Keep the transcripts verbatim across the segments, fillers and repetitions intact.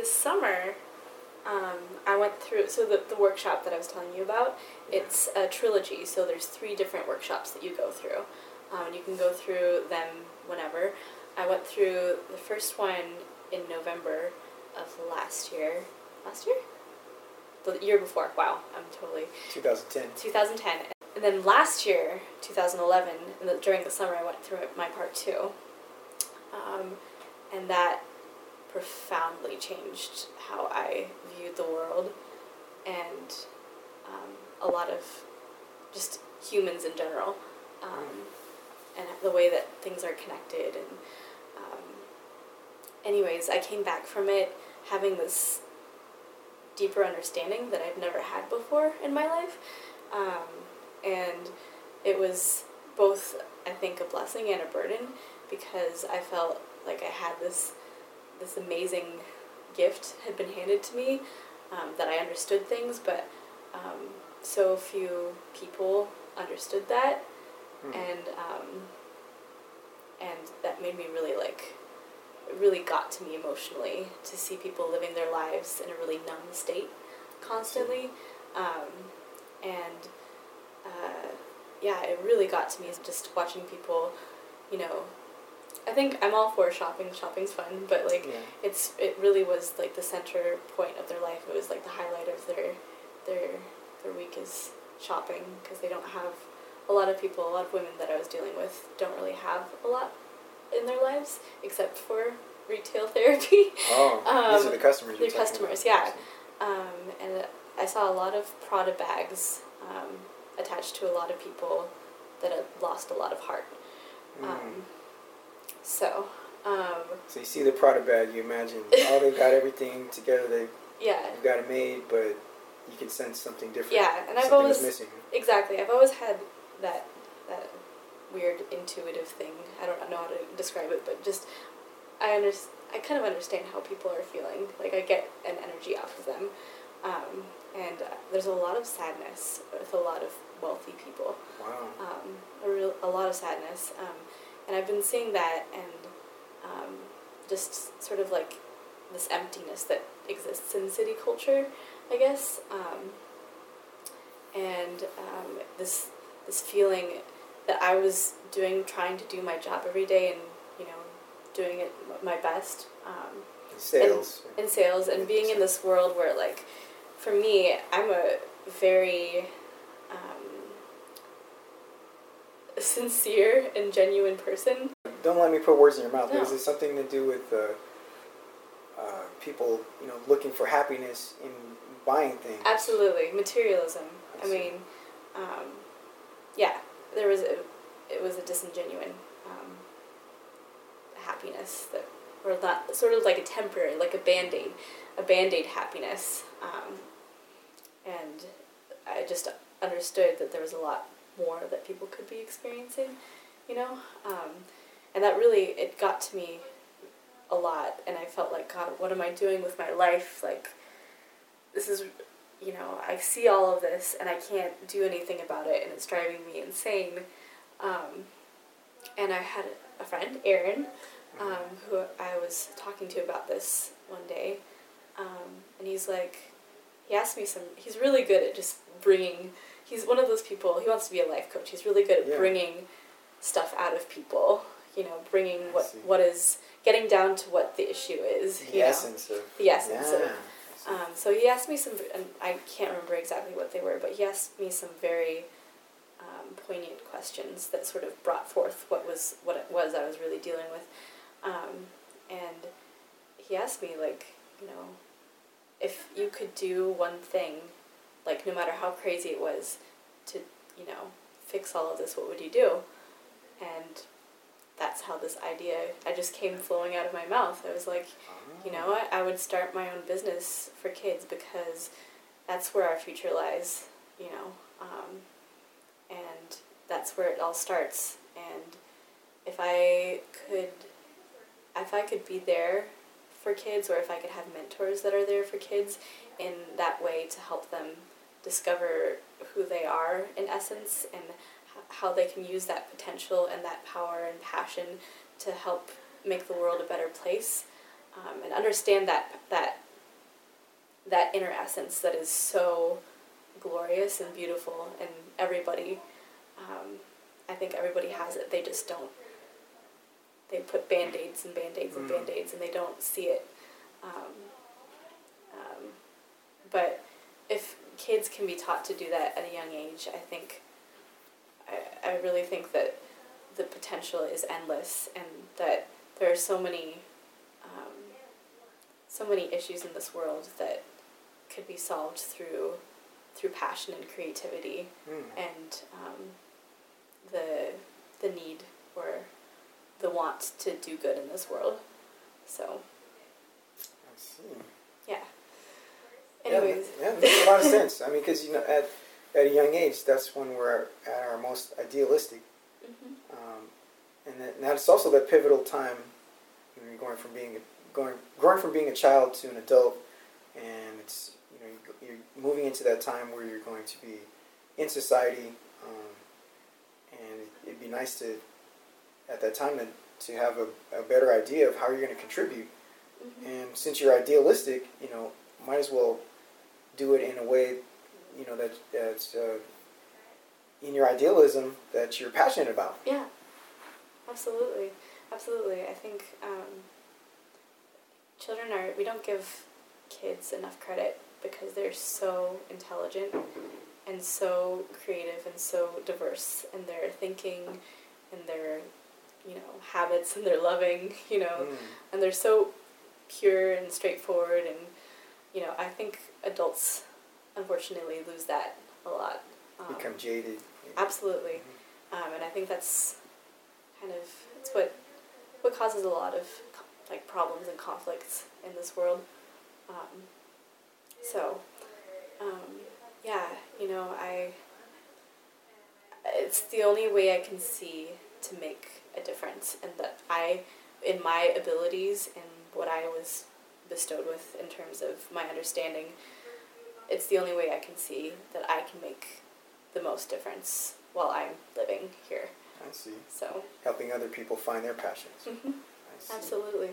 this summer, um, I went through, so the, the workshop that I was telling you about, it's a trilogy, so there's three different workshops that you go through. Um, and you can go through them whenever. I went through the first one in November of last year. Last year? The year before. Wow, I'm totally... twenty ten. twenty ten. And then last year, twenty eleven, in the, during the summer, I went through my part two. Um, and that profoundly changed how I viewed the world and um, a lot of just humans in general, um, and the way that things are connected. And um, anyways, I came back from it having this deeper understanding that I've never had before in my life, um, and it was both, I think, a blessing and a burden, because I felt like I had this this amazing gift had been handed to me, um, that I understood things, but um, so few people understood that, mm. and um, and that made me really like, it really got to me emotionally to see people living their lives in a really numb state constantly, um, and uh, yeah, it really got to me just watching people, you know. I think I'm all for shopping. Shopping's fun, but like yeah. it's it really was like the center point of their life. It was like the highlight of their their their week is shopping, because they don't have a lot of people, a lot of women that I was dealing with don't really have a lot in their lives except for retail therapy. Oh, um, these are the customers. They're customers, about. yeah. Um, and I saw a lot of Prada bags um, attached to a lot of people that had lost a lot of heart. Mm. Um, So, um... So you see the Prada bag, you imagine, oh, they've got everything together, they've, yeah. they've got it made, but you can sense something different. Yeah, and I've something always... is missing. Exactly, I've always had that, that weird intuitive thing. I don't know how to describe it, but just, I under, I kind of understand how people are feeling. Like, I get an energy off of them. Um, and uh, there's a lot of sadness with a lot of wealthy people. Wow. Um, a, real, a lot of sadness. Um, And I've been seeing that, and um, just sort of like this emptiness that exists in city culture, I guess, um, and um, this this feeling that I was doing, trying to do my job every day, and you know, doing it my best. Um, in sales. In, in sales, and being in this world where, like, for me, I'm a very sincere and genuine person. Don't let me put words in your mouth, no. but is it something to do with uh, uh, people, you know, looking for happiness in buying things? Absolutely. Materialism. I, I mean, um, yeah, there was a, it was a disingenuine um, happiness that, or not, sort of like a temporary, like a Band-Aid, a Band-Aid happiness. Um, and I just understood that there was a lot more that people could be experiencing, you know, um, and that really, it got to me a lot, and I felt like, God, what am I doing with my life? Like, this is, you know, I see all of this, and I can't do anything about it, and it's driving me insane. Um, and I had a friend, Aaron, um, who I was talking to about this one day, um, and he's like, he asked me some, he's really good at just bringing, he's one of those people, he wants to be a life coach, he's really good at yeah. bringing stuff out of people, you know, bringing what, what is, getting down to what the issue is. The you essence know, of. The essence yeah. of. Um, so he asked me some, and I can't remember exactly what they were, but he asked me some very um, poignant questions that sort of brought forth what was, what it was I was really dealing with. Um, and he asked me, like, you know, if you could do one thing, like, no matter how crazy it was, to, you know, fix all of this, what would you do? And that's how this idea, I just came flowing out of my mouth. I was like, you know what, I would start my own business for kids, because that's where our future lies, you know, um, and that's where it all starts. And if I could, if I could be there for kids, or if I could have mentors that are there for kids in that way to help them discover who they are in essence, and how they can use that potential and that power and passion to help make the world a better place, um, and understand that that that inner essence that is so glorious and beautiful, and everybody, um, I think everybody has it. They just don't. They put band-aids and band-aids and Mm. band-aids, and they don't see it. Um, um, but if kids can be taught to do that at a young age, I think, I, I really think that the potential is endless, and that there are so many, um, so many issues in this world that could be solved through, through passion and creativity, Mm. and um, the the need or the want to do good in this world. So, I see. yeah. Yeah, Anyways. that, yeah, that makes a lot of sense. I mean, because you know, at at a young age, that's when we're at our most idealistic, Mhm. um, and that, and that's also that pivotal time when you're going from being a, going growing from being a child to an adult, and it's you know you're moving into that time where you're going to be in society, um, and it'd be nice to at that time to, to have a, a better idea of how you're going to contribute. Mhm. And since you're idealistic, you know, might as well do it in a way, you know, that that's uh, in your idealism that you're passionate about. Yeah. Absolutely. Absolutely. I think um, children are, we don't give kids enough credit because they're so intelligent and so creative and so diverse in their thinking and their, you know, habits and their loving, you know, Mm. and they're so pure and straightforward, and, you know, I think adults unfortunately lose that a lot. Um, Become jaded. absolutely. Mm-hmm. Um, and I think that's kind of, it's what, what causes a lot of, like, problems and conflicts in this world. Um, so, um, yeah, you know, I, it's the only way I can see to make a difference, and that I, in my abilities and what I was bestowed with in terms of my understanding, it's the only way I can see that I can make the most difference while I'm living here. I see. So, Helping other people find their passions. mhm, I see. absolutely.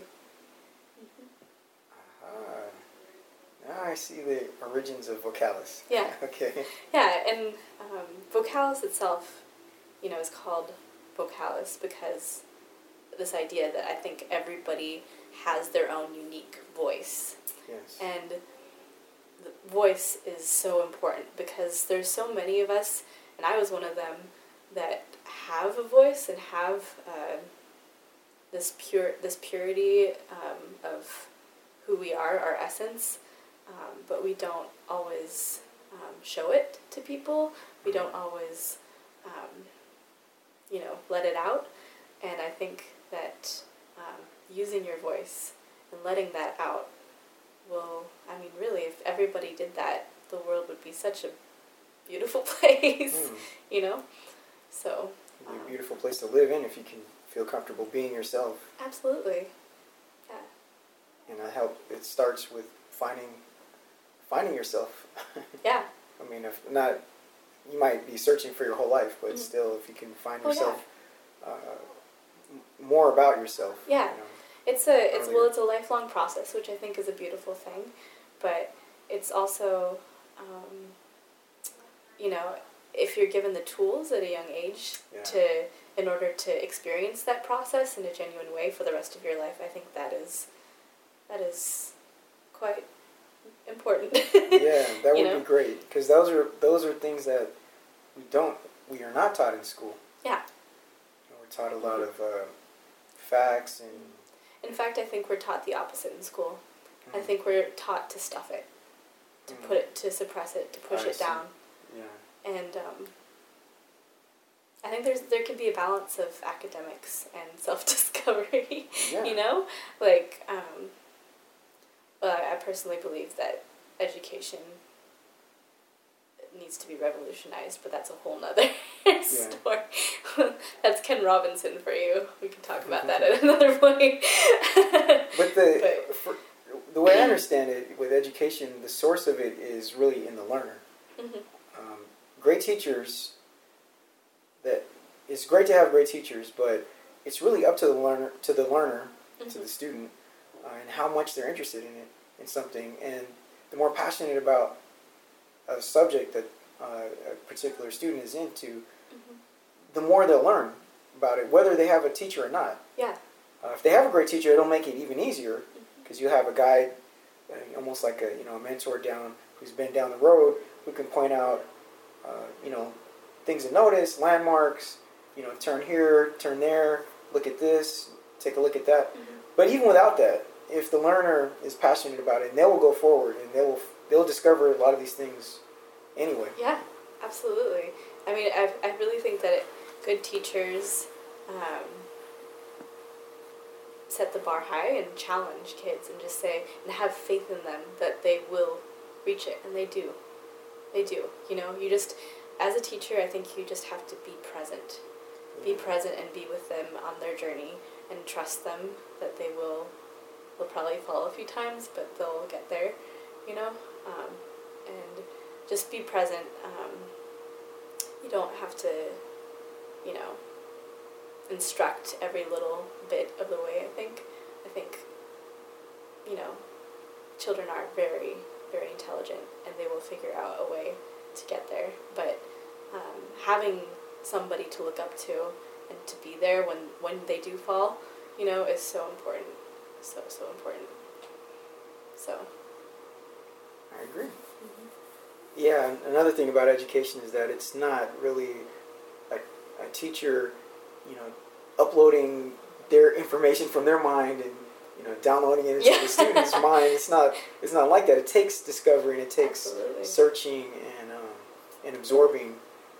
Aha. Now I see the origins of Vocalis. Yeah. Okay. Yeah, and um, Vocalis itself, you know, is called Vocalis because this idea that I think everybody has their own unique voice. Yes. And the voice is so important because there's so many of us, and I was one of them, that have a voice and have uh, this pure this purity um, of who we are, our essence, um, but we don't always um, show it to people. We don't always, um, you know, let it out. And I think that um, using your voice and letting that out will, I mean, really, if everybody did that, the world would be such a beautiful place, Mm. you know? So, It'd be um, a beautiful place to live in if you can feel comfortable being yourself. absolutely. Yeah. And I help. It starts with finding, finding yourself. Yeah. I mean, if not, you might be searching for your whole life, but Mhm. still, if you can find Oh, yourself, uh, m- more about yourself. Yeah. You know. It's a it's well Earlier. it's a lifelong process, which I think is a beautiful thing, but it's also, um, you know, if you're given the tools at a young age Yeah. to in order to experience that process in a genuine way for the rest of your life, I think that is that is quite important. Yeah, that You would know? be great because those are those are things that we don't we are not taught in school. Yeah. You know, we're taught a lot of uh, facts and. In fact, I think we're taught the opposite in school. I Mm. think we're taught to stuff it, to Mm. put it, to suppress it, to push I it see. down. Yeah. And um, I think there's there can be a balance of academics and self-discovery, Yeah. you know? Like, um, well, I personally believe that education needs to be revolutionized, but that's a whole nother story. That's Ken Robinson for you. We can talk about that at another point. But the But- for, the way I understand it, with education, the source of it is really in the learner. Mhm. Um, great teachers. That it's great to have great teachers, but it's really up to the learner, to the learner, to Mhm. the student, uh, and how much they're interested in it, in something. And the more passionate about a subject that uh, a particular student is into, mm-hmm. the more they'll learn about it, whether they have a teacher or not. Yeah. Uh, if they have a great teacher, it'll make it even easier because you have a guide, uh, almost like a you know a mentor down who's been down the road who can point out uh, you know things to notice, landmarks. You know, turn here, turn there, look at this, take a look at that. Mm-hmm. But even without that, if the learner is passionate about it, and they will go forward and they will they'll discover a lot of these things anyway. Yeah, absolutely. I mean, I I really think that it, good teachers um, set the bar high and challenge kids and just say and have faith in them that they will reach it, and they do. They do. You know, you just as a teacher, I think you just have to be present. Be present and be with them on their journey and trust them that they will will probably fall a few times, but they'll get there, you know, um, and just be present. Um, you don't have to, you know, instruct every little bit of the way, I think. I think, you know, children are very, very intelligent and they will figure out a way to get there, but um, having somebody to look up to and to be there when, when they do fall, you know, is so important. So, so important. So. I agree. Mm-hmm. Yeah, another thing about education is that it's not really a, a teacher, you know, uploading their information from their mind and, you know, downloading it into yeah. the student's mind. It's not, it's not like that. It takes discovery and it takes Absolutely. Searching and, um, and absorbing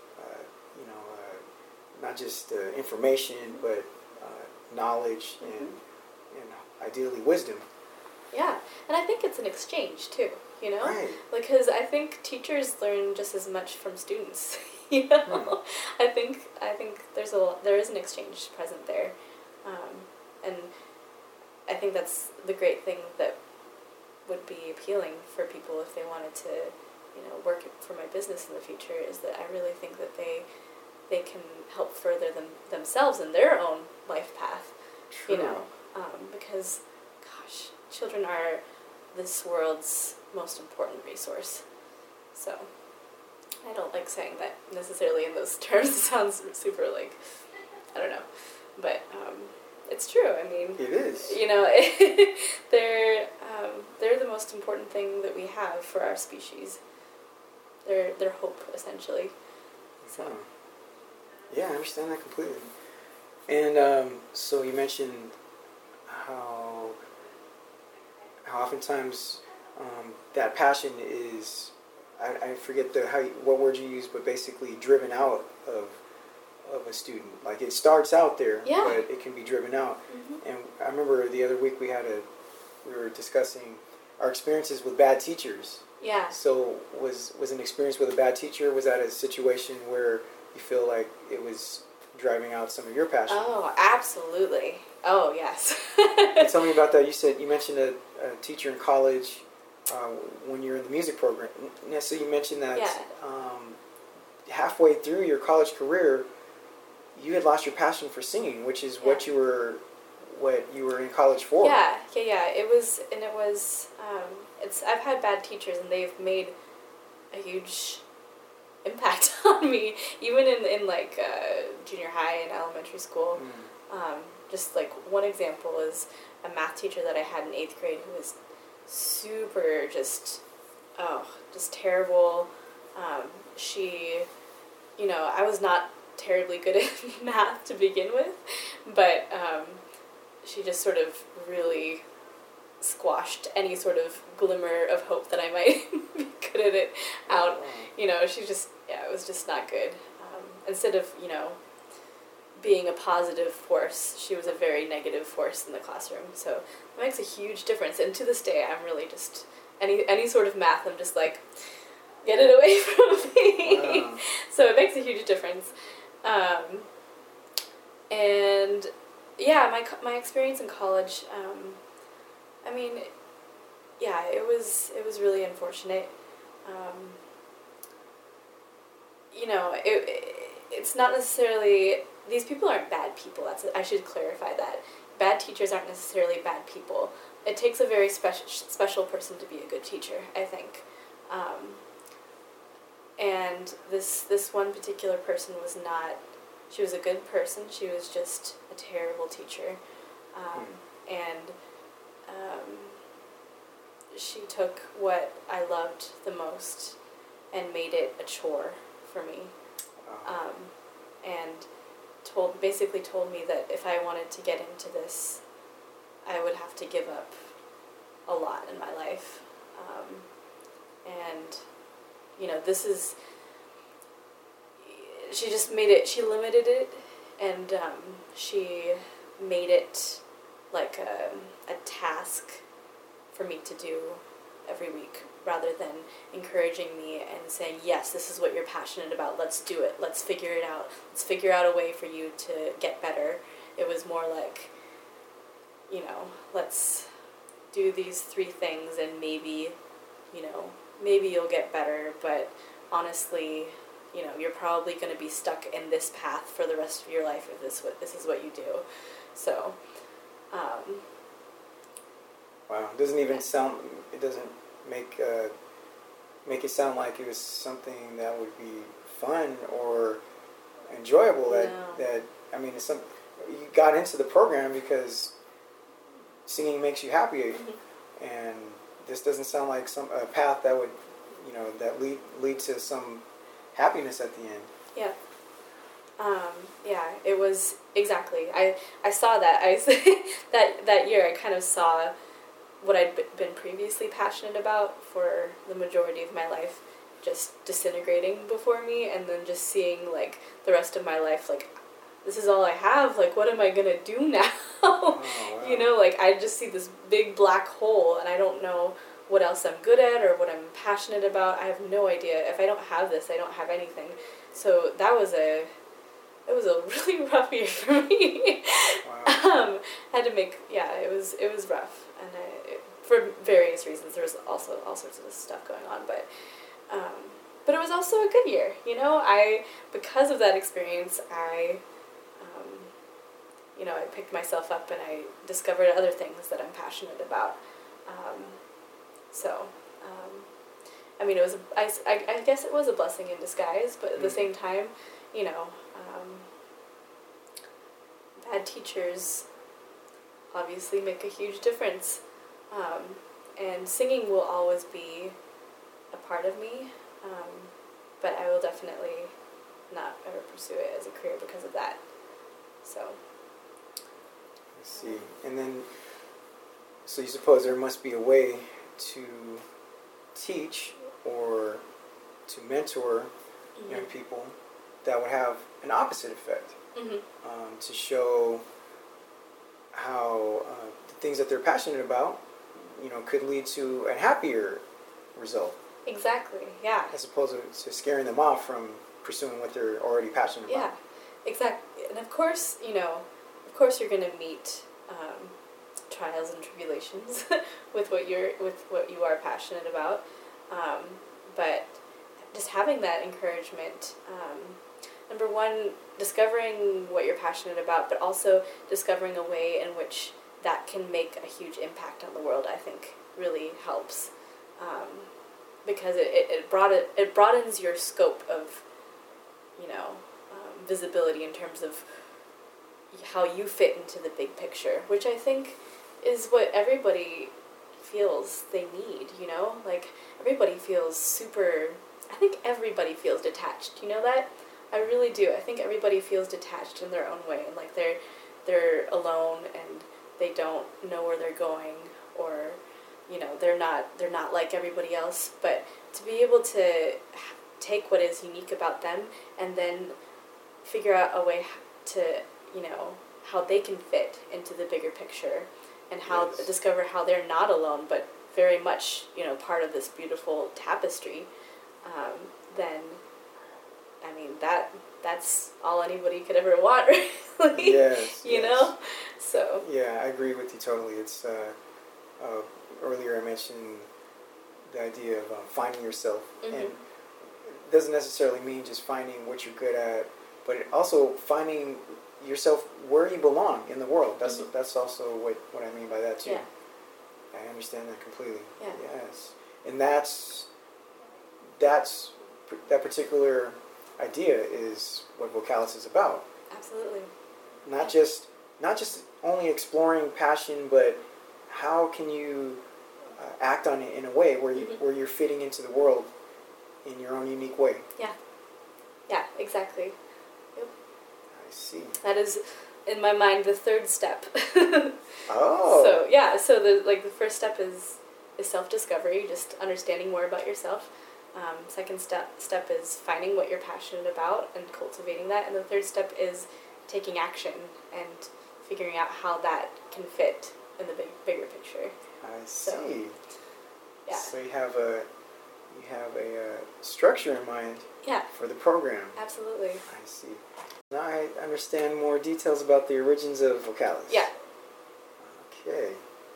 not just uh, information, but uh, knowledge and, mm-hmm. and ideally wisdom. Yeah, and I think it's an exchange too, you know? Right. Because I think teachers learn just as much from students, you know? Hmm. I think I think there's a there is an exchange present there, um, and I think that's the great thing that would be appealing for people if they wanted to, you know, work for my business in the future. Is that I really think that they. they can help further them themselves in their own life path, True. you know, um, because, gosh, children are this world's most important resource. So, I don't like saying that necessarily in those terms. It sounds super, like, I don't know, but um, it's true. I mean, it is. You know, they're um, they're the most important thing that we have for our species. They're they're hope, essentially. So. Hmm. Yeah, I understand that completely. And um, so you mentioned how how oftentimes um, that passion is, I, I forget the how you, what word you use, but basically driven out of of a student. Like it starts out there, yeah. but it can be driven out. Mm-hmm. And I remember the other week we had a we were discussing our experiences with bad teachers. Yeah. So was was an experience with a bad teacher? Was that a situation where you feel like it was driving out some of your passion? Oh, absolutely. Oh, yes. And tell me about that. You said you mentioned a, a teacher in college uh, when you were in the music program. So you mentioned that yeah. um, halfway through your college career, you had lost your passion for singing, which is yeah. what you were what you were in college for. Yeah, yeah, yeah. It was, and it was. Um, it's. I've had bad teachers, and they've made a huge impact on me, even in, in like uh, junior high and elementary school. Mm. Um, just like one example is a math teacher that I had in eighth grade who was super just, oh, just terrible. Um, she, you know, I was not terribly good at math to begin with, but um, she just sort of really squashed any sort of glimmer of hope that I might be good at it out. You know, she just, yeah, it was just not good. Um, instead of, you know, being a positive force, she was a very negative force in the classroom. So it makes a huge difference. And to this day, I'm really just, any any sort of math, I'm just like, get it away from me. Wow. So it makes a huge difference. Um, and yeah, my my experience in college, um, I mean, yeah, it was it was really unfortunate. Um, you know, it, it it's not necessarily these people aren't bad people. That's I should clarify that. Bad teachers aren't necessarily bad people. It takes a very special special person to be a good teacher, I think. Um, and this this one particular person was not. She was a good person. She was just a terrible teacher, um, mm. and um, she took what I loved the most and made it a chore for me, um, and told basically told me that if I wanted to get into this, I would have to give up a lot in my life, um, and you know this is. She just made it. She limited it, and um, she made it like a a task for me to do every week, rather than encouraging me and saying, yes, this is what you're passionate about, let's do it, let's figure it out, let's figure out a way for you to get better. It was more like, you know, let's do these three things and maybe, you know, maybe you'll get better, but honestly, you know, you're probably going to be stuck in this path for the rest of your life if this, what, this is what you do. So, um... Wow, it doesn't even sound, it doesn't make uh, make it sound like it was something that would be fun or enjoyable. That, no. that I mean, it's some, you got into the program because singing makes you happy, mm-hmm. and this doesn't sound like some a path that would, you know, that lead lead to some happiness at the end. Yeah. Um, yeah, it was exactly. I I saw that. I that that year I kind of saw what I'd been previously passionate about for the majority of my life just disintegrating before me, and then just seeing like the rest of my life like, this is all I have, like what am I gonna do now? Oh, wow. You know, like I just see this big black hole and I don't know what else I'm good at or what I'm passionate about. I have no idea. If I don't have this, I don't have anything. So that was a it was a really rough year for me. Wow. um, had to make yeah, it was it was rough. And I, it, for various reasons, there was also all sorts of stuff going on, but um, but it was also a good year. You know, I because of that experience, I um, you know I picked myself up and I discovered other things that I'm passionate about. Um, so, um, I mean, it was a, I, I, I guess it was a blessing in disguise, but at the same time, you know, um, bad teachers obviously make a huge difference, um, and singing will always be a part of me, um, but I will definitely not ever pursue it as a career because of that. So. I see. And then, so you suppose there must be a way to teach or to mentor mm-hmm. young people that would have an opposite effect, mm-hmm. um, to show how uh, the things that they're passionate about, you know, could lead to a happier result. Exactly, yeah. As opposed to, to scaring them off from pursuing what they're already passionate about. Yeah, exactly. And of course, you know, of course you're going to meet um, trials and tribulations with what you're with what you are passionate about. Um, but just having that encouragement, um, number one, discovering what you're passionate about, but also discovering a way in which that can make a huge impact on the world, I think really helps. Um, because it, it, it, broaden, it broadens your scope of, you know, um, visibility in terms of how you fit into the big picture, which I think is what everybody feels they need, you know? Like, everybody feels super, I think everybody feels detached, you know that? I really do. I think everybody feels detached in their own way, and like they're they're alone and they don't know where they're going, or you know, they're not they're not like everybody else, but to be able to take what is unique about them and then figure out a way to, you know, how they can fit into the bigger picture, and how yes. discover how they're not alone, but very much, you know, part of this beautiful tapestry, um, then, I mean, that that's all anybody could ever want, really. Yes. you yes. know? So. Yeah, I agree with you totally. It's, uh, uh, earlier I mentioned the idea of uh, finding yourself. Mm-hmm. And it doesn't necessarily mean just finding what you're good at, but it also finding yourself where you belong in the world. That's Mm-hmm. that's also what, what I mean by that too. Yeah. I understand that completely. Yeah. Yes, and that's that's that particular idea is what Vocalis is about. Absolutely. Not Yeah. just not just only exploring passion, but how can you uh, act on it in a way where you Mhm. where you're fitting into the world in your own unique way. Yeah. Yeah, exactly. I see. That is, in my mind, the third step. Oh. So yeah, so the like the first step is is self discovery, just understanding more about yourself. Um, second step step is finding what you're passionate about and cultivating that, and the third step is taking action and figuring out how that can fit in the big bigger picture. I see. So, yeah. So you have a you have a uh, structure in mind Yeah, for the program. absolutely. I see. Now I understand more details about the origins of Vocalis. Yeah. Okay.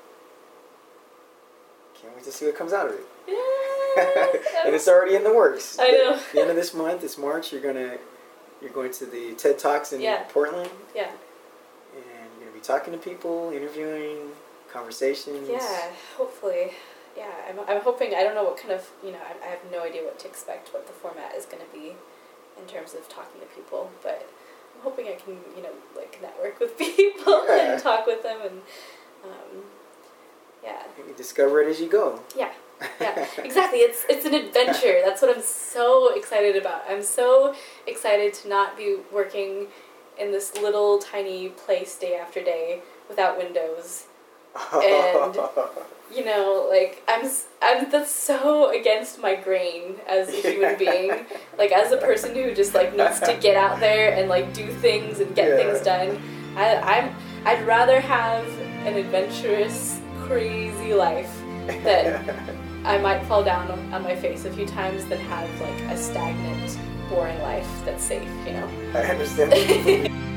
Can't wait to see what comes out of it. Yeah. And it's already in the works. I know. The, the end of this month, it's March. You're gonna you're going to the TED Talks in Yeah. Portland, Yeah. and you're gonna be talking to people, interviewing, conversations. Yeah, hopefully. Yeah, I'm, I'm hoping, I don't know what kind of, you know, I, I have no idea what to expect, what the format is going to be in terms of talking to people, but I'm hoping I can, you know, like network with people Yeah. and talk with them and, um, yeah. You discover it as you go. Yeah. Yeah, exactly. It's it's an adventure. That's what I'm so excited about. I'm so excited to not be working in this little tiny place day after day without windows. And, you know, like, I'm, s- I'm, that's so against my grain as a human being. Like, as a person who just, like, needs to get out there and, like, do things and get Yeah. things done. I, I'm, I'd rather have an adventurous, crazy life that I might fall down on, on my face a few times than have, like, a stagnant, boring life that's safe, you know? I understand.